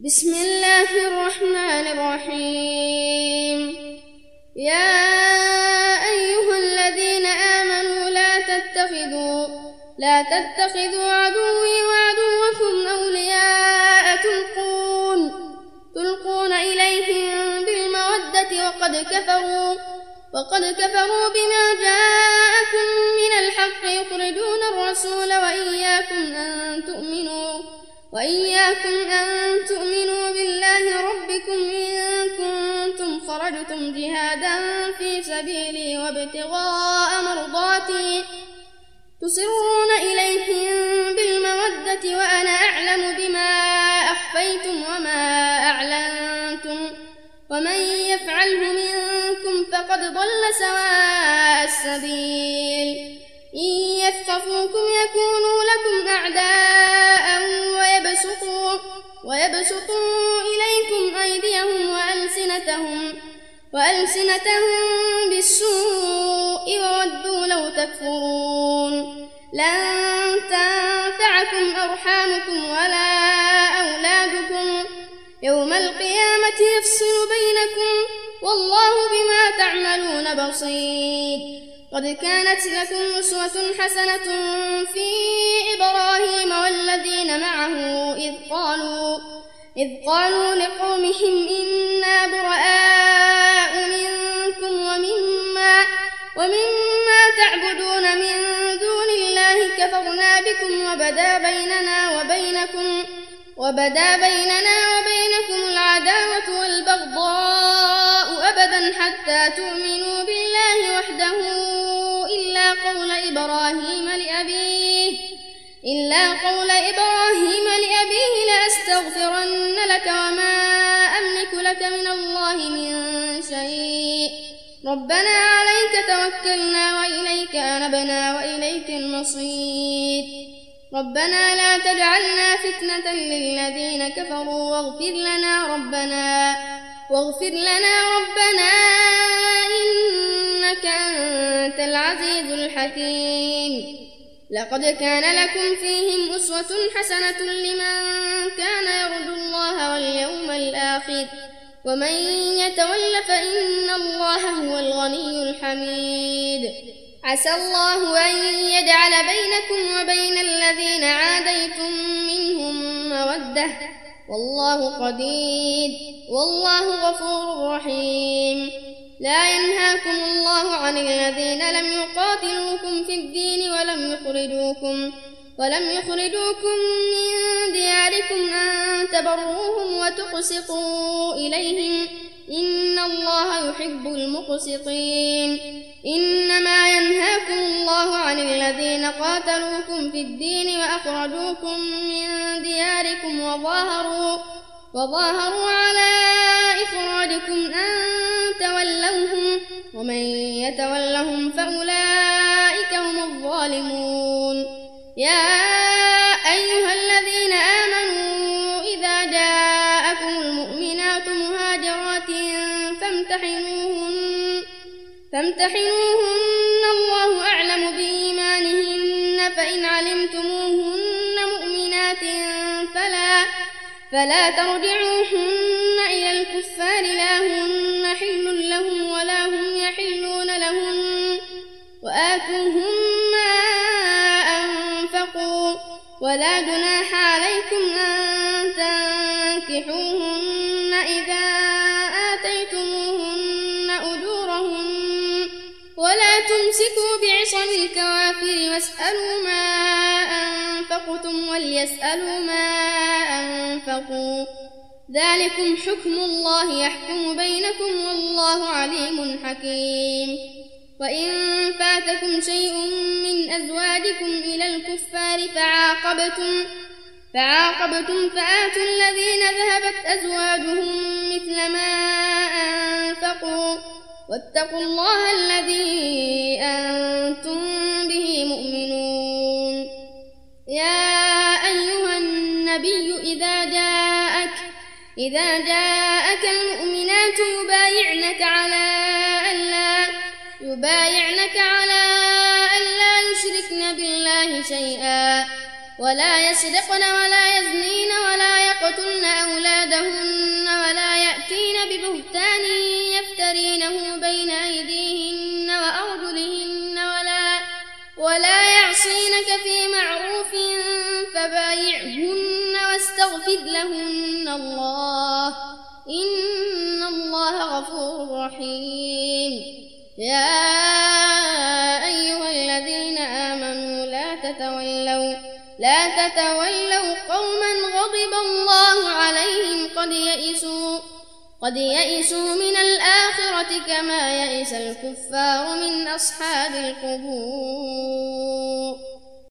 بسم الله الرحمن الرحيم. يا أيها الذين آمنوا لا تتخذوا عدوي وعدوكم أولياء تلقون إليهم بالمودة وقد كفروا بما جاءكم من الحق يخرجون الرسول وإياكم أن تؤمنوا بالله ربكم إن كنتم خرجتم جهادا في سبيلي وابتغاء مرضاتي تسرون إليهم بالمودة وأنا أعلم بما أخفيتم وما أعلنتم ومن يفعله منكم فقد ضل سواء السبيل. إن يثقفوكم يكونوا لكم أعداء ويبسطوا إليكم أيديهم وألسنتهم بالسوء وودوا لو تكفرون. لن تنفعكم أرحامكم ولا أولادكم يوم القيامة يفصل بينكم والله بما تعملون بصير. قد كانت لكم أسوة حسنة في إبراهيم والذين معه إذ قالوا لقومهم إنا براء منكم ومما تعبدون من دون الله كفرنا بكم وبدا بيننا وبينكم العداوة والبغضاء أبدا حتى تؤمنوا بالله وحده إلا قول إبراهيم لأبيه لأستغفرن لك وما أملك لك من الله من شيء. ربنا عليك توكلنا وإليك أنبنا وإليك المصير. ربنا لا تجعلنا فتنة للذين كفروا واغفر لنا ربنا إنك أنت العزيز الحكيم. لقد كان لكم فيهم أسوة حسنة لمن كان يرجو الله واليوم الآخر ومن يتول فإن الله هو الغني الحميد. عسى الله أن يجعل بينكم وبين الذين عاديتم منهم مودة والله قدير والله غفور رحيم. لا ينهاكم الله عن الذين لم يقاتلوكم في الدين ولم يخرجوكم من دياركم أن تبروهم وتقسطوا إليهم إن الله يحب المقسطين. إنما ينهاكم الله عن الذين قاتلوكم في الدين وأخرجوكم من دياركم وظاهروا على إخراجكم أن تولوهم ومن يتولهم فأولئك هم الظالمون. يا أيها الذين آمنوا إذا جاءكم المؤمنات مهاجرات فامتحنوهن الله أعلم بإيمانهن فإن علمتموهن مؤمنات فلا ترجعوهن إلى الكفار لا هن حل لهم ولا هم يحلون لهن وآتوهم ما أنفقوا ولا جناح عليكم أن تنكحوهن إذا آتيتموهن أجورهن ولا تمسكوا بعصم الكوافر واسألوا ما أنفقتم وليسألوا ما أنفقوا ذلكم حكم الله يحكم بينكم والله عليم حكيم. وإن فاتكم شيء من أزواجكم إلى الكفار فعاقبتم فآتوا الذين ذهبت أزواجهم مثل ما أنفقوا واتقوا الله الذي أنتم به مؤمنون. يا أيها النبي إذا جاءك المؤمنات يبايعنك على ألا يشركن بالله شيئا ولا يسرقن ولا يزنين ولا يقتلن أولادهن يعصينك في معروف فبايعهن واستغفر لهن الله إن الله غفور رحيم. يا أيها الذين آمنوا لا تتولوا قوما غضب الله عليهم قد يئسوا من الآخرة كما يئس الكفار من أصحاب القبور.